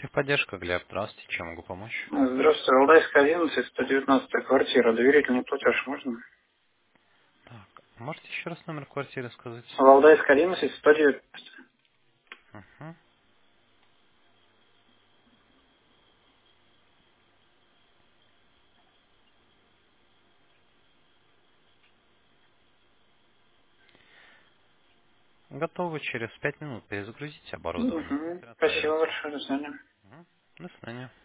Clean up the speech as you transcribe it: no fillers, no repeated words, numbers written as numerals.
Техподдержка, Глеб, здравствуйте, чем могу помочь? Здравствуйте, Валдайская 11, 119 квартира. Доверительный платеж можно? Так, можете еще раз номер квартиры сказать? Валдайская 11, 119. Угу. Готовы через 5 минут перезагрузить оборудование. Угу. Быстро Спасибо отправится. большое, до свидания. Мгм. До свидания.